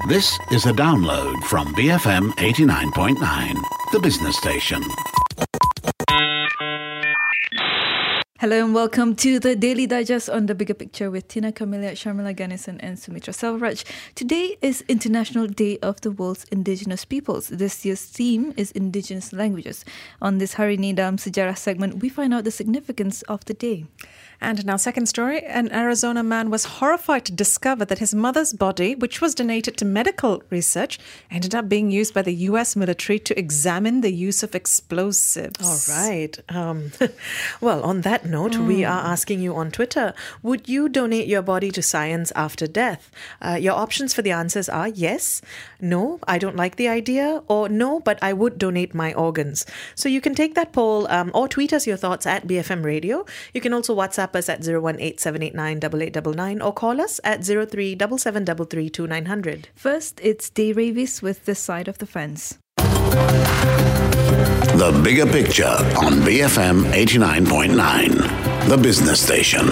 This is a download from BFM 89.9, the business station. Hello and welcome to the Daily Digest on The Bigger Picture with Tina Camilla, Sharmila Ganesan and Sumitra Selvaraj. Today is International Day of the World's Indigenous Peoples. This year's theme is Indigenous Languages. On this Hari Ni Dalam Sejarah segment, we find out the significance of the day. And in our second story, an Arizona man was horrified to discover that his mother's body, which was donated to medical research, ended up being used by the US military to examine the use of explosives. All right. Well, on that note, we are asking you on Twitter, would you donate your body to science after death? Your options for the answers are yes, no, I don't like the idea, or no, but I would donate my organs. So you can take that poll or tweet us your thoughts at BFM Radio. You can also WhatsApp us at 018-789-8899 or call us at 03-7733-2900. First, it's Day Ravis with This Side of the Fence. The Bigger Picture on BFM 89.9, the business station.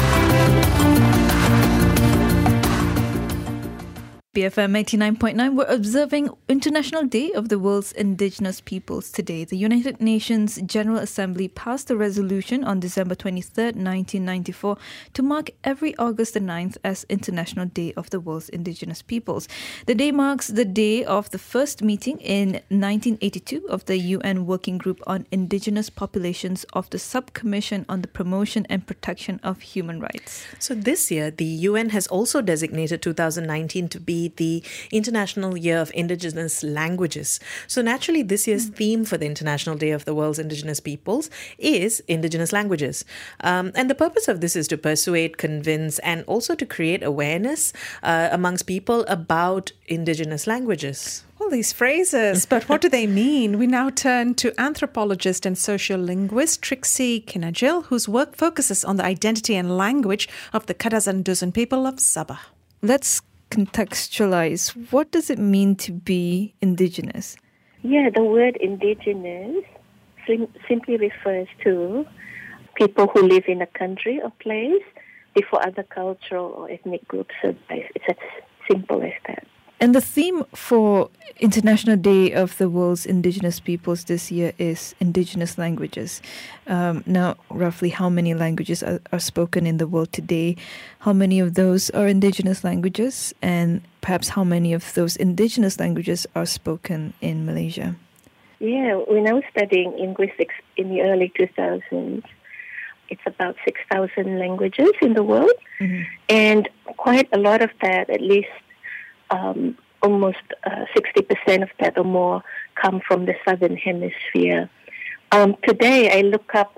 BFM 89.9, we're observing International Day of the World's Indigenous Peoples today. The United Nations General Assembly passed a resolution on December 23rd, 1994 to mark every August the 9th as International Day of the World's Indigenous Peoples. The day marks the day of the first meeting in 1982 of the UN Working Group on Indigenous Populations of the Subcommission on the Promotion and Protection of Human Rights. So this year, the UN has also designated 2019 to be the International Year of Indigenous Languages. So naturally, this year's theme for the International Day of the World's Indigenous Peoples is Indigenous Languages. And the purpose of this is to persuade, convince, and also to create awareness amongst people about Indigenous languages. All these phrases, but what do they mean? We now turn to anthropologist and social linguist Trixie Kinajil, whose work focuses on the identity and language of the Kadazan Dusun people of Sabah. Let's contextualize. What does it mean to be indigenous? Yeah, the word indigenous simply refers to people who live in a country or place before other cultural or ethnic groups survive. It's as simple as that. And the theme for International Day of the World's Indigenous Peoples this year is Indigenous Languages. Now, roughly how many languages are spoken in the world today? How many of those are Indigenous languages? And perhaps how many of those Indigenous languages are spoken in Malaysia? Yeah, when I was studying linguistics in the early 2000s, it's about 6,000 languages in the world. Mm-hmm. And quite a lot of that, at least almost 60% of that or more come from the Southern Hemisphere. Today, I look up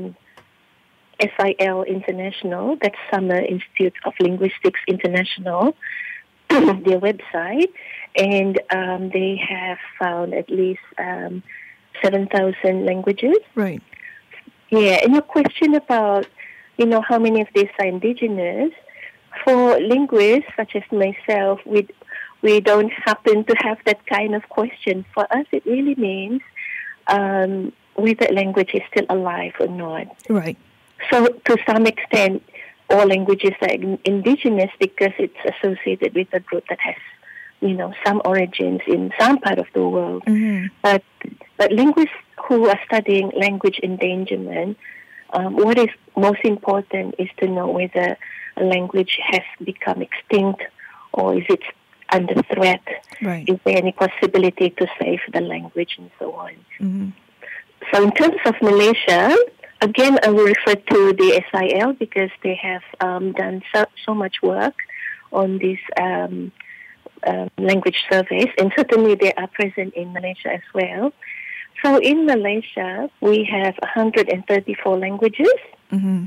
SIL International, that's Summer Institute of Linguistics International, their website, and they have found at least 7,000 languages. Right. Yeah, and your question about, how many of these are indigenous, for linguists such as myself, we don't happen to have that kind of question. For us, it really means whether language is still alive or not. Right. So to some extent, all languages are indigenous because it's associated with a group that has, some origins in some part of the world. Mm-hmm. But linguists who are studying language endangerment, what is most important is to know whether a language has become extinct or is it under threat. Right. Is there any possibility to save the language and so on? Mm-hmm. So in terms of Malaysia, again, I will refer to the SIL because they have done so much work on these language surveys, and certainly they are present in Malaysia as well. So in Malaysia, we have 134 languages. Mm-hmm.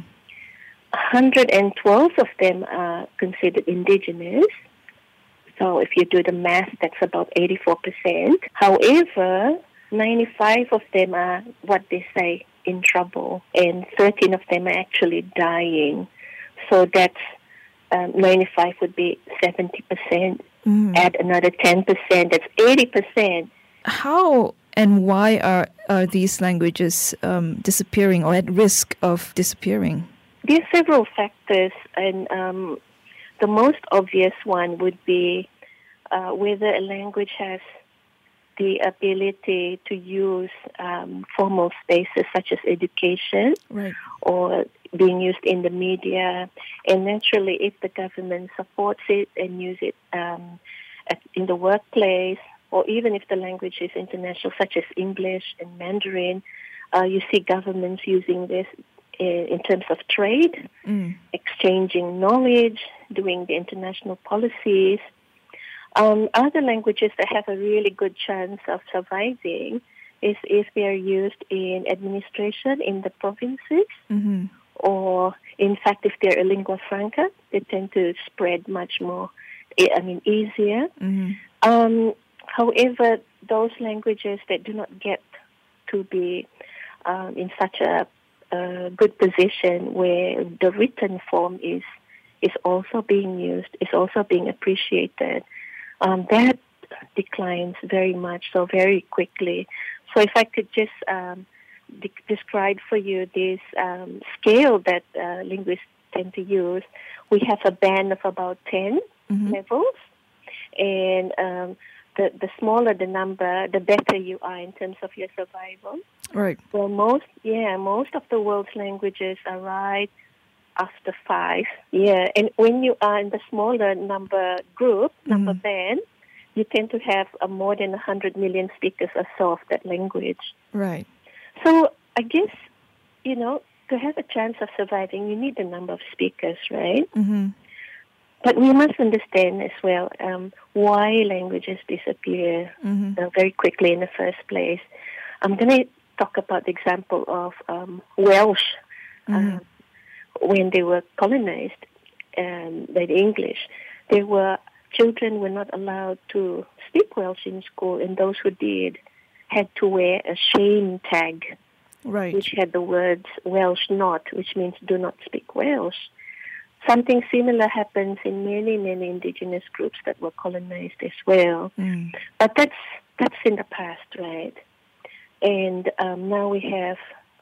112 of them are considered indigenous. So if you do the math, that's about 84%. However, 95 of them are what they say in trouble, and 13 of them are actually dying. So that's 95 would be 70%. Mm. Add another 10%, that's 80%. How and why are these languages disappearing or at risk of disappearing? There are several factors, and the most obvious one would be whether a language has the ability to use formal spaces such as education, Right. or being used in the media. And naturally, if the government supports it and use it in the workplace, or even if the language is international, such as English and Mandarin, you see governments using this in terms of trade, exchanging knowledge, doing the international policies. Other languages that have a really good chance of surviving is if they are used in administration in the provinces, or in fact, if they're a lingua franca, they tend to spread much more, easier. However, those languages that do not get to be in such a good position where the written form is also being used, is also being appreciated, that declines very much, so very quickly. So if I could just describe for you this scale that linguists tend to use, we have a band of about 10 levels, and the smaller the number, the better you are in terms of your survival. Right. Well, most of the world's languages are right after 5. Yeah, and when you are in the smaller number band, you tend to have more than 100 million speakers or so of that language. Right. So I guess, to have a chance of surviving, you need a number of speakers, right? But we must understand as well why languages disappear very quickly in the first place. I'm going to talk about the example of Welsh. When they were colonized by the English, children were not allowed to speak Welsh in school, and those who did had to wear a shame tag, Right. which had the words Welsh not, which means do not speak Welsh. Something similar happens in many, many indigenous groups that were colonized as well. But that's in the past, right? And now we have,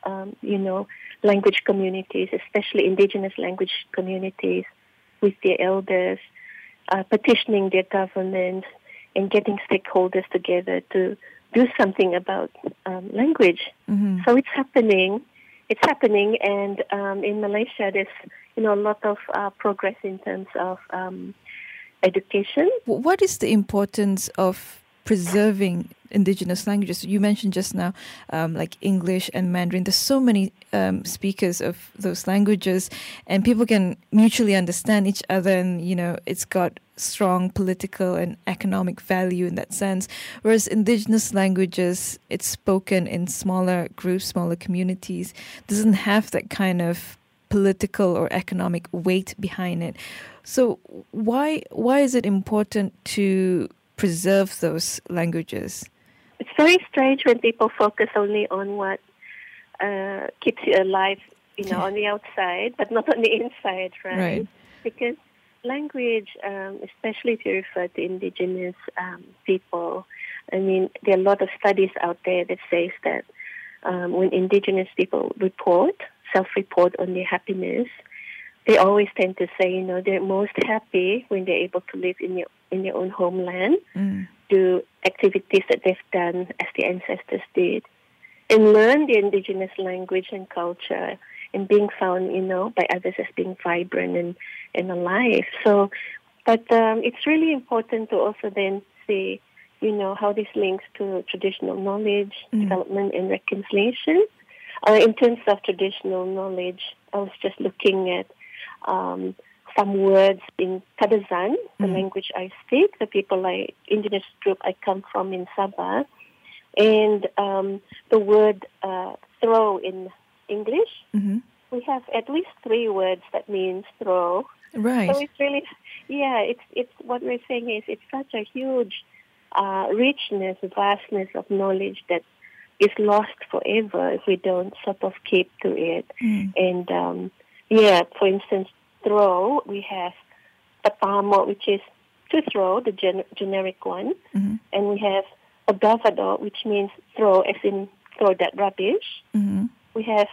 language communities, especially indigenous language communities, with their elders, petitioning their government and getting stakeholders together to do something about language. So it's happening. And in Malaysia, there's a lot of progress in terms of education. What is the importance of preserving indigenous languages? You mentioned just now, like English and Mandarin. There's so many speakers of those languages, and people can mutually understand each other, and it's got strong political and economic value in that sense. Whereas indigenous languages, it's spoken in smaller groups, smaller communities, doesn't have that kind of political or economic weight behind it. So why is it important to preserve those languages? It's very strange when people focus only on what keeps you alive, on the outside, but not on the inside, right? Because language, especially if you refer to indigenous people, there are a lot of studies out there that says that when indigenous people self-report on their happiness, they always tend to say, they're most happy when they're able to live in their own homeland, do activities that they've done as the ancestors did, and learn the indigenous language and culture, and being found, by others as being vibrant and alive. So, but it's really important to also then see, how this links to traditional knowledge, development, and reconciliation. In terms of traditional knowledge, I was just looking at some words in Kadazan, the language I speak, the indigenous group I come from in Sabah, and the word throw in English. We have at least 3 words that means throw. Right. So it's really, it's what we're saying is it's such a huge richness, vastness of knowledge that is lost forever if we don't sort of keep to it. And for instance, throw, we have patamo, which is to throw, the generic one, and we have agavado, which means throw, as in throw that rubbish. We have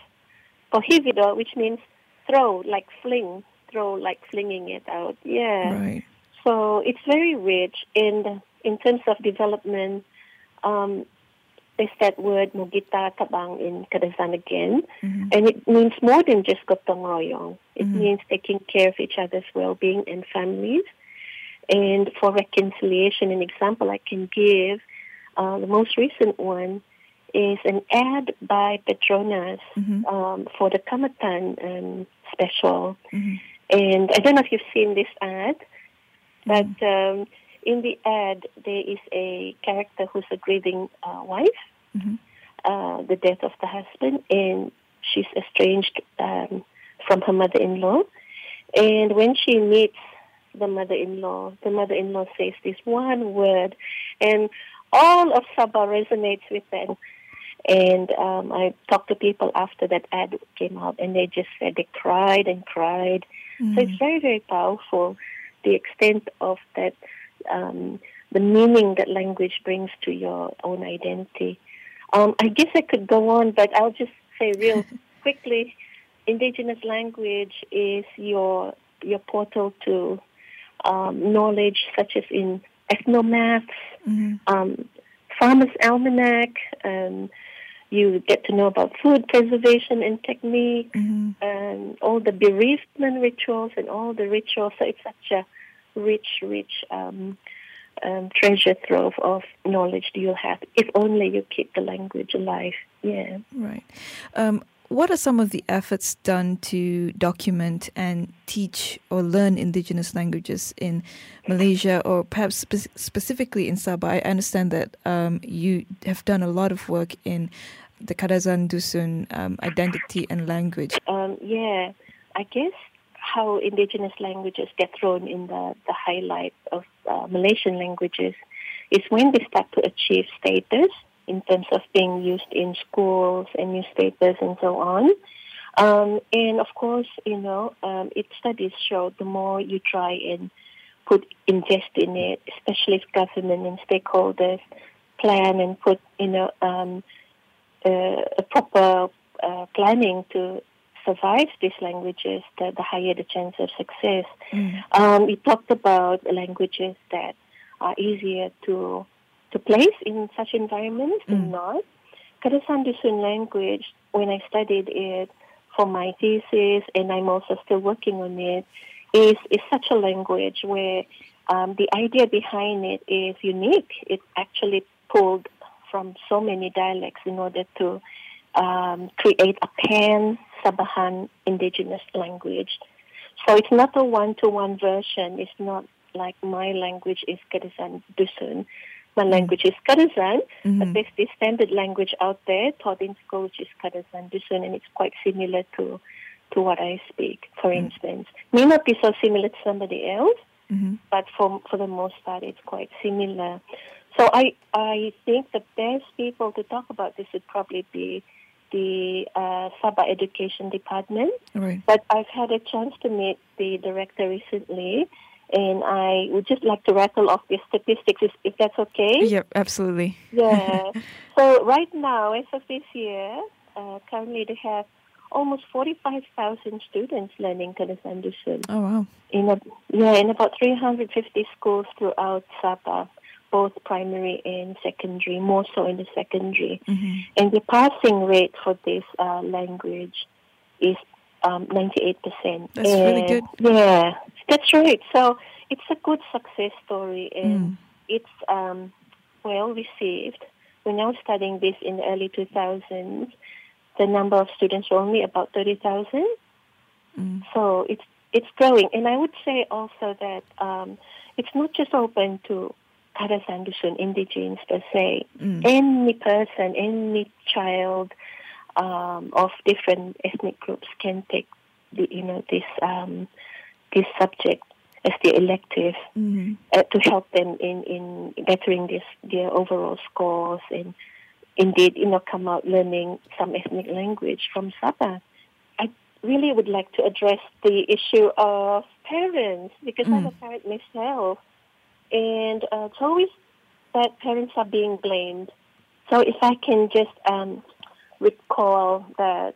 prohibido, which means throw, like fling, throw, like flinging it out. Yeah. Right. So it's very rich in terms of development. There's that word Mugita Tabang in Kadazan again, and it means more than just gotong royong. It means taking care of each other's well-being and families. And for reconciliation, an example I can give, the most recent one is an ad by Petronas for the Kamatan special. And I don't know if you've seen this ad, but in the ad, there is a character who's a grieving wife, the death of the husband, and she's estranged from her mother-in-law. And when she meets the mother-in-law says this one word, and all of Sabah resonates with them. And I talked to people after that ad came out, and they just said they cried and cried. So it's very, very powerful, the extent of that, the meaning that language brings to your own identity. I guess I could go on, but I'll just say real quickly, indigenous language is your portal to knowledge, such as in ethnomaths, farmer's almanac. You get to know about food preservation and technique, and all the bereavement rituals and all the rituals. So it's such a rich treasure trove of knowledge that you'll have if only you keep the language alive. Yeah. Right. What are some of the efforts done to document and teach or learn indigenous languages in Malaysia, or perhaps specifically in Sabah? I understand that you have done a lot of work in the Kadazan Dusun identity and language. Yeah, I guess how indigenous languages get thrown in the highlight of Malaysian languages is when they start to achieve status in terms of being used in schools and newspapers and so on. And of course, studies show the more you try and invest in it, especially if government and stakeholders plan and put, a proper planning to survive these languages, the higher the chance of success. We talked about languages that are easier to place in such environments than not. Kadazan Dusun language, when I studied it for my thesis, and I'm also still working on it, is such a language where the idea behind it is unique. It actually pulled from so many dialects in order to create a pan-Sabahan indigenous language. So it's not a one-to-one version. It's not like my language is Kadazan Dusun. My language is Kadazan, but there's this standard language out there taught in school, which is Kadazan Dusun, and it's quite similar to what I speak, for instance. May not be so similar to somebody else, but for the most part, it's quite similar. So I think the best people to talk about this would probably be the Sabah Education Department. Right. But I've had a chance to meet the director recently, and I would just like to rattle off the statistics, if that's okay. Yep, absolutely. Yeah. So right now, as of this year, currently they have almost 45,000 students learning Kadazan Dusun. Oh, wow. In about 350 schools throughout Sabah, both primary and secondary, more so in the secondary. And the passing rate for this language is 98%. That's really good. Yeah, that's right. So it's a good success story, and it's well received. When I was studying this in the early 2000s, the number of students were only about 30,000. So it's growing. And I would say also that it's not just open to Kadazan Dusun indigenes per se. Any person, any child of different ethnic groups can take this subject as the elective to help them in bettering their overall scores, and indeed come out learning some ethnic language from Sabah. I really would like to address the issue of parents, because I'm a parent myself. And it's always that parents are being blamed. So if I can just recall that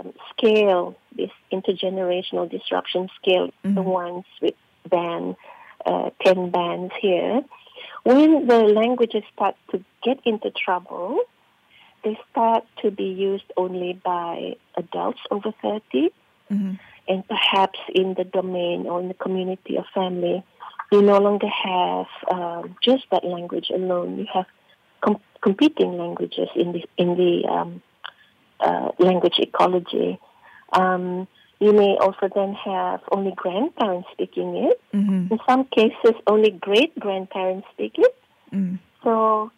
scale, this intergenerational disruption scale, the ones with Van 10 bands here. When the languages start to get into trouble, they start to be used only by adults over 30, and perhaps in the domain or in the community of family, you no longer have just that language alone. You have competing languages in the language ecology. You may also then have only grandparents speaking it. In some cases, only great-grandparents speak it. So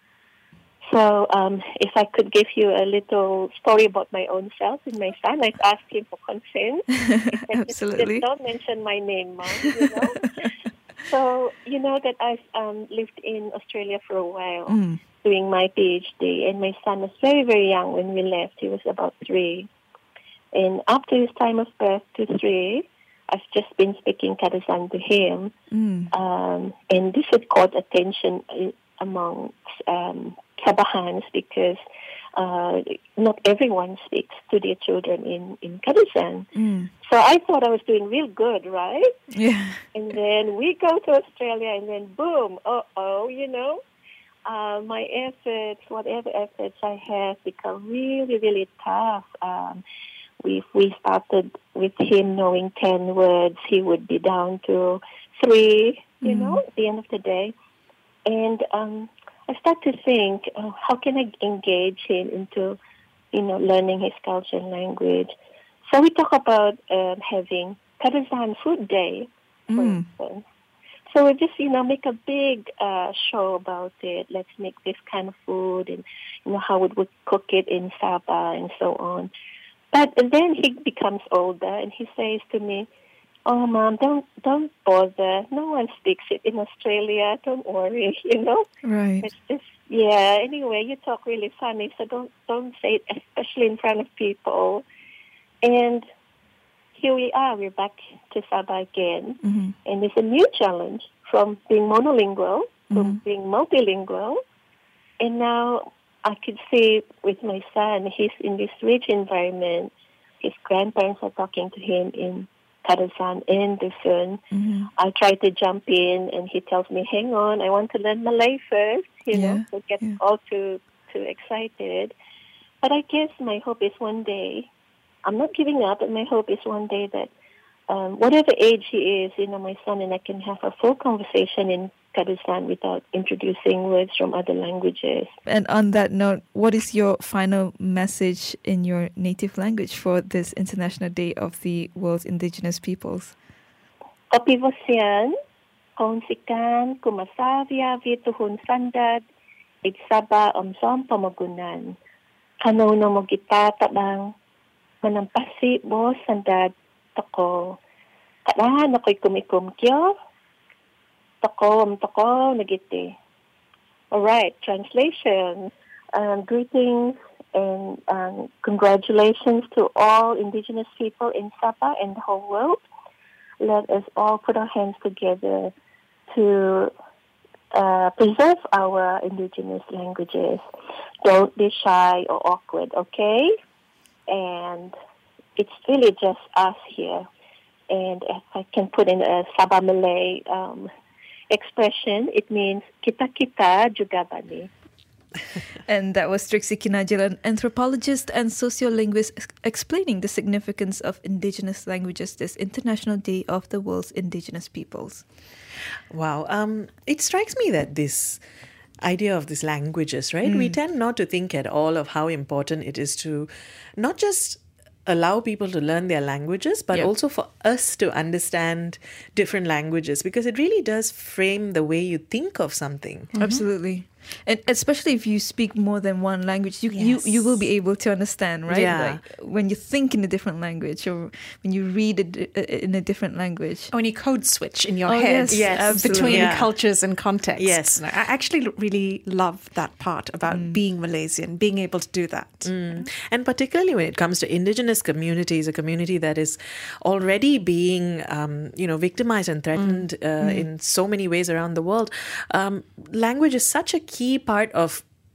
if I could give you a little story about my own self and my son, I've asked him for consent. Absolutely. Just don't mention my name, Mom, So, that I've lived in Australia for a while doing my PhD, and my son was very, very young when we left. He was about 3. And after his time of birth to 3, I've just been speaking Kadazan to him. And this had caught attention amongst Sabahans because not everyone speaks to their children in Kadazan. So I thought I was doing real good, right? Yeah. And then we go to Australia and then boom, my efforts, whatever efforts I have, become really, really tough. We started with him knowing 10 words. He would be down to 3, at the end of the day. And I start to think, how can I engage him into, learning his culture and language? So we talk about having Kadazan Food Day, for instance. So we just, make a big show about it. Let's make this kind of food and, how we would cook it in Sabah and so on. But then he becomes older and he says to me, "Oh, Mom, don't bother. No one speaks it in Australia. Don't worry, Right. It's just, anyway, you talk really funny, so don't say it, especially in front of people." And here we are. We're back to Sabah again. And it's a new challenge from being monolingual to being multilingual. And now I could see with my son, he's in this rich environment. His grandparents are talking to him in Kadazan and Dusun. I try to jump in, and he tells me, "Hang on, I want to learn Malay first." So get all too excited. But I guess my hope is one day, I'm not giving up, but my hope is one day that whatever age he is, my son and I can have a full conversation in Kadazan without introducing words from other languages. And on that note, what is your final message in your native language for this International Day of the World's Indigenous Peoples? Opivosian, konsikan, kumasavia, vituhun sandad, igsaba omsom pamagunan. Kanono mo kita tabang, manampasi bo sandad toko. Kadahan ako'y kumikum kyo. Toko nagiti. All right, translation. Greetings and congratulations to all Indigenous people in Sabah and the whole world. Let us all put our hands together to preserve our Indigenous languages. Don't be shy or awkward, okay? And it's really just us here. And if I can put in a Sabah Malay expression, it means kita juga bani. And that was Trixie Kinajil, an anthropologist and sociolinguist, explaining the significance of indigenous languages this International Day of the World's Indigenous Peoples. Wow. It strikes me that this idea of these languages, right? We tend not to think at all of how important it is to not just allow people to learn their languages, but also for us to understand different languages, because it really does frame the way you think of something. Absolutely. And especially if you speak more than one language, you will be able to understand, right? Yeah. Like when you think in a different language or when you read it in a different language. When you code switch in your head between cultures and contexts. Yes. I actually really love that part about being Malaysian, being able to do that. And particularly when it comes to indigenous communities, a community that is already being, victimized and threatened in so many ways around the world. Language is such a key part of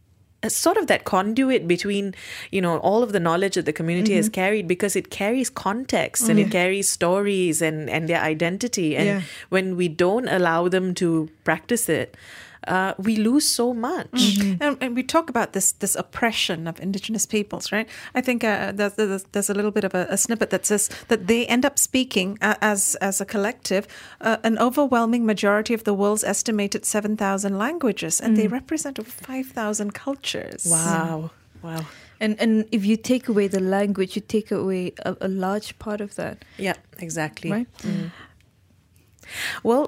sort of that conduit between, all of the knowledge that the community has carried, because it carries context and it carries stories and their identity. And when we don't allow them to practice it, we lose so much. And we talk about this oppression of Indigenous peoples, right? I think there's a little bit of a snippet that says that they end up speaking as a collective an overwhelming majority of the world's estimated 7,000 languages, and they represent over 5,000 cultures. Wow. And if you take away the language, you take away a large part of that. Yeah, exactly. Right? Well,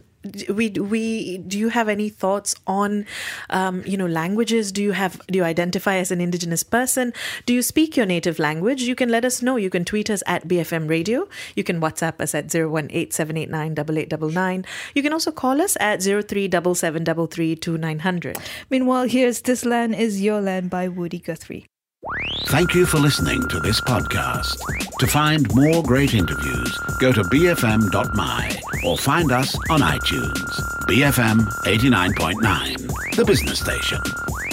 do you have any thoughts on, languages? Do you identify as an Indigenous person? Do you speak your native language? You can let us know. You can tweet us at BFM Radio. You can WhatsApp us at 018-789-8899. You can also call us at 0377332900. Meanwhile, here's This Land Is Your Land by Woody Guthrie. Thank you for listening to this podcast. To find more great interviews, go to bfm.my or find us on iTunes. BFM 89.9, the business station.